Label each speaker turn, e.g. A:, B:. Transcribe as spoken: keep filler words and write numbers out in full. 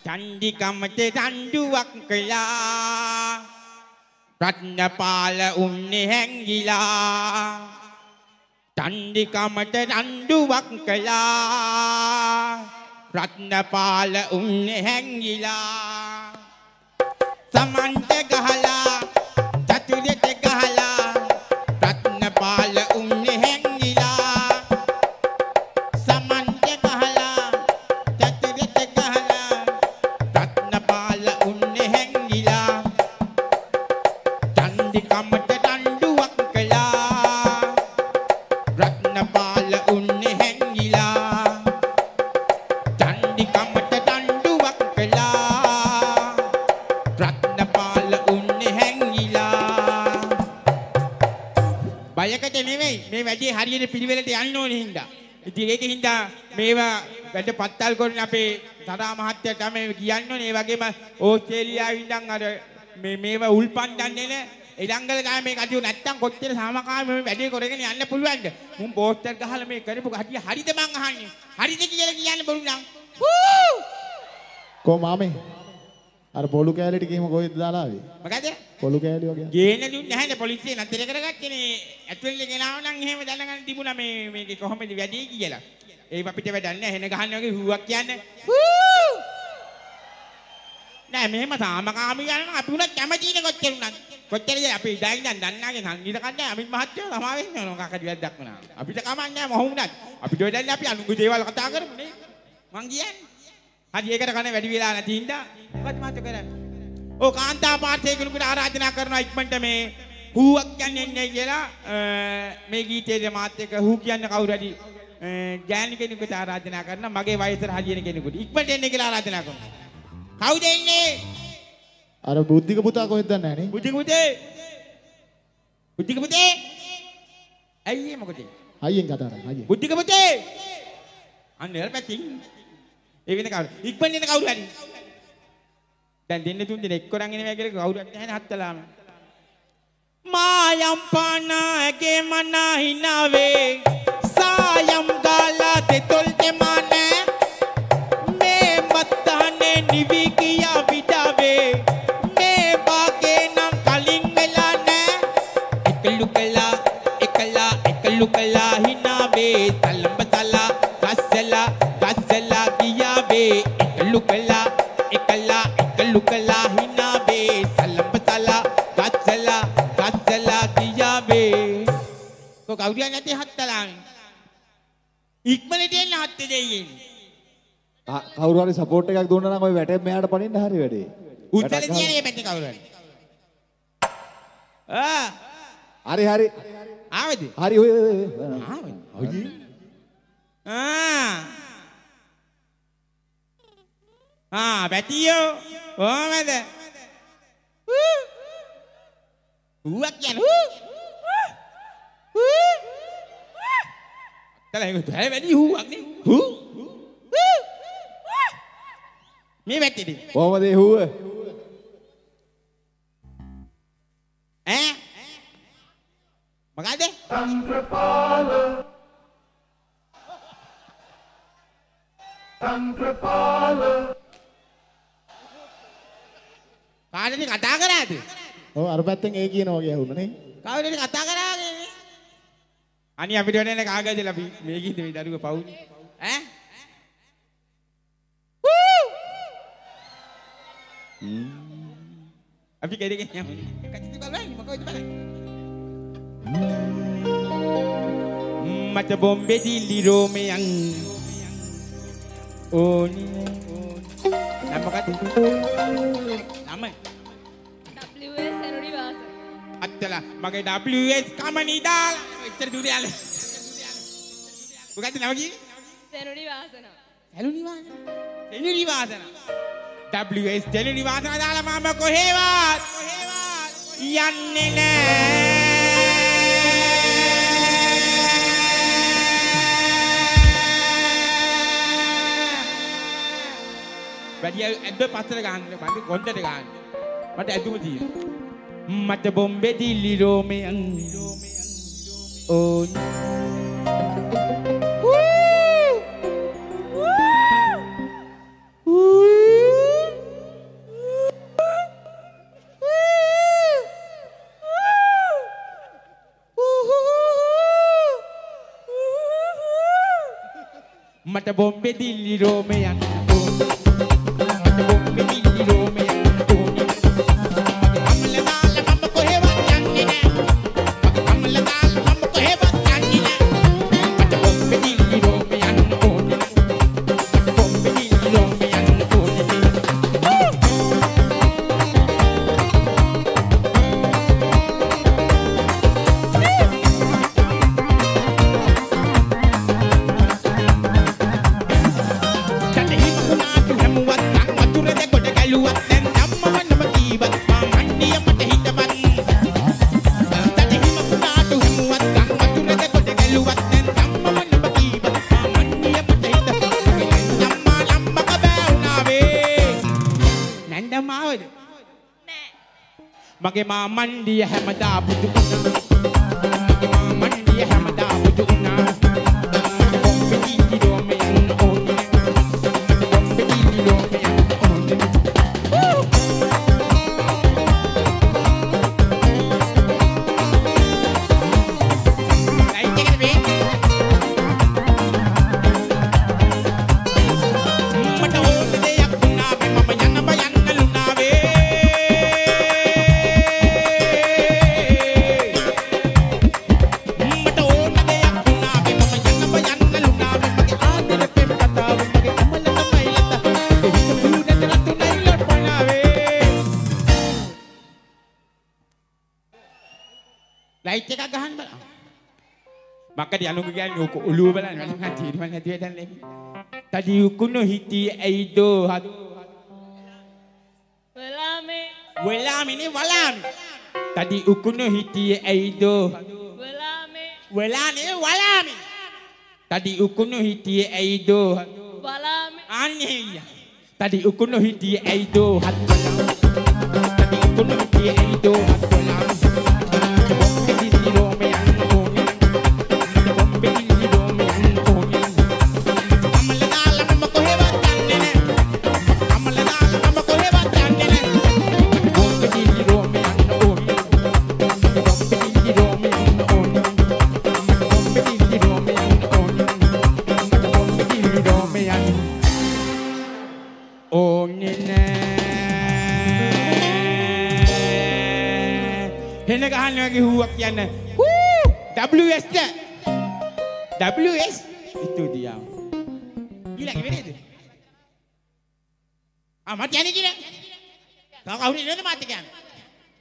A: චන්දිකමට රණ්ඩුවක් කළා රත්නපාල උන්නේ හැංගිලා චන්දිකමට රණ්ඩුවක් කළා රත්නපාල උන්නේ හැංගිලා සමන්ත ගහලා චතුරෙට ගහලා රත්නපාල උන්නේ හැංගිලා සමන්ත ගහලා චතුරෙට ගහලා රත්නපාල උන්නේ හැංගිලා චන්දිකමට රණ්ඩුවක් කළා රත්නපාල උන්නේ හැංගිලා චන්දිකමට රණ්ඩුවක් කළා රත්නපාල උන්නේ හැංගිලා බයකට නෙවෙයි මේ වැඩේ හරියට පිළිවෙලට යන්න ඕනේ හින්දා ඉතින් ඒකෙන් හින්දා මේවා වැඩ පත්තල් කරන අපේ තරා මහත්තයා තමයි කියන්නේ ඒ වගේම ඕස්ට්‍රේලියාවේ ඉඳන් අර මේ මේවා උල්පන් දන්නේ නේ ඉලංගල ගාම මේ කඩියු නැත්තම් කොච්චර සාමකාමී මේ වැඩේ කරගෙන යන්න පුළුවන්ද මුන් පෝස්ටර් ගහලා මේ කරපු කඩිය හරිද මං අහන්නේ හරිද කියලා කියන්න බොරු නම් හූ
B: කො මාමේ අර පොලු කෑලි ටික එහෙම කොහෙද දාලා ආවේ
A: මොකද
B: පොලු කෑලි වගේ
A: ගේන්න දුන්නේ නැහැ නේ පොලිසිය නතර කරගත්තනේ ඇතුළේ ගෙනාව නම් එහෙම දැනගන්න තිබුණා මේ මේක කොහොමද වැඩේ කියලා ඒක අපිට වැඩක් නැහැ හෙන ගහන්න වගේ හුවක් කියන්නේ හූ නෑ මෙහෙම සාමකාමී යනවා අපි උනත් කැමතිනේ කොච්චර උනත් කොච්චරද අපි ඉඳන් ඉඳන් දන්නාගේ සංගීත කණ්ඩායම අමිත් මහත්තයෝ තමා වෙන්නේ මොකක් හරි වැඩක් වුණා අපිට කමක් නෑ මොහු උනත් අපිට වෙදන්නේ අපි අනුගේ දේවල් කතා කරමු නේ මං කියන්නේ හරි ඒකට කන වැඩි වෙලා නැති හින්දා මොකද මහත්තයෝ කරන්නේ ඕ කාන්තා පාර්ශ්වයේ කෙනෙකුට ආරාධනා කරනවා ඉක්මනට මේ හූවක් කියන්නේ නැහැ කියලා මේ ගීතයේ මාත් එක්ක හූ කියන්නේ කවුරු හරි ගෑනු කෙනෙකුට ආරාධනා කරනවා මගේ වයසට හරියන කෙනෙකුට ඉක්මනට එන්න කියලා ආරාධනා කරනවා කවුද එන්නේ
B: අර බුද්ධික පුතා කොහෙද දන්නේ නැහැ නේ
A: බුද්ධික පුතේ බුද්ධික පුතේ ඇයි මොකද
B: හයියෙන් කතා කරා හයියෙන්
A: බුද්ධික පුතේ අන්න එල්පැතින් ඒ වෙන කවුරු ඉක්මනින් එන කවුරු හරි දැන් දෙන්න තුන් දෙනෙක් එක්කරන් එනවා කියලා කවුරු හරි නැහැ හත්තලාම මායම් පානාගේ මනා හිනාවේ සායම් ගාලා තෙතොල් දෙමානේ මේ මත්තහනේ නිවි කියා විඩාවේ මේ වාගේ නම් කලින් වෙලා නෑ එකලු කලා එකලා එකලු කලා හිනාවේ තලඹ තලා ගස්සලා ගස්සලා ගියාවේ එකලු කලා එකලා එකලු කලා හිනාවේ තලඹ තලා ගස්සලා ගස්සලා ගියාවේ කො කවුරුන් නැති හත්තලාම ඉක්මනට එන්න හත්තේ දෙයියෙන්
B: කවුරු හරි සපෝට් එකක් දුන්නා නම් ඔය වැටෙන් මෙයාට පනින්න හරි වැඩේ
A: උත්තර කියන්නේ පැත්තේ කවුරු හරි ආ
B: හරි හරි
A: ආවද
B: හරි ඔය
A: ආවද ඔය ආ ආ පැටියෝ කොහමද ඌක් කියන්නේ ඌ තලයි ගොත හැම වැඩි ඌක් නේ ඌ මේ වැටෙදි
B: කොහමද ඒ හුව
A: ඈ මොකද චන්ද්‍රපාල චන්ද්‍රපාල කාටද කතා කරාද
B: ඔව් අර පැත්තෙන් ඒ කියනවා වගේ ඇහුණා නේ
A: කවුරුද කතා කරාගේ අනි අපිට වෙන්නේ කාගේද අපි මේ ගිහින් මේ දරුව පවුනේ ඈ අපි කෙරෙගෙන යමු. කච්චි බලන්න මොකද බලන්න. මට බොම්බේ දිලි රෝමයන් ඕනි නම මොකද? නම
C: W S සෙනුනි වාසන.
A: අත්තලා මගේ W S කමනි දාලා ඉතර දුර යන්න. මොකද නම කිව්වේ?
C: සෙනුනි වාසන.
A: සෙනුනි වාසන. සෙනුනි වාසන. W S සෙනුනි වාසන දාලා මම කොහෙවත් කොහෙවත් යන්නේ නැහැ. වැඩි ඇද්ද පස්සට ගහන්න මට කොන්දට ගහන්න මට ඇදුම තියෙනවා මට බොම්බේ දිලි රෝමයන් ඕනි වූ වූ මට බොම්බේ දිල්ලි රෝමේ යන්න ඕනේ. මට බොම්බේ දිල්ලි රෝමේ යන්න ඕනේ. අමල දාලා මම කොහෙවත් යන්නේ නෑ. අමල දාලා මම කොහෙවත් යන්නේ නෑ. මට බොම්බේ දිල්ලි රෝමේ යන්න ඕනේ. මට බොම්බේ දිල්ලි රෝමේ යන්න ඕනේ. Mage ma mandi hamada budu una Mage ma mandi hamada budu una Bombe dili do me yan oni Bombe dili do me yan oni Naik jaga be Mata hote de yakuna be mama yana bayanna luna be Light එක ගහන්න බලන්න. මක්කඩි අනුග කියන්නේ ඔක ඔළුව බලන්න මම තීරණ නැති වෙදන් නේ. තඩි උකුණු හිටි ඇයිදෝ හත්.
C: වෙලාමේ
A: වෙලාමිනේ වලාමි. තඩි උකුණු හිටි ඇයිදෝ
C: වෙලාමේ
A: වෙලානේ වලාමි. තඩි උකුණු හිටි ඇයිදෝ
C: වලාමේ
A: අනේ තඩි උකුණු හිටි ඇයිදෝ හත් වලාමි. තඩි උකුණු හිටි ඇයිදෝ හත් වලාමි. Hena gahana lagi huak yana. Woo! W S dah. W S itu dia. Gila ke benda tu? Ah mati ani gila. Kau kau ni mana mati kan?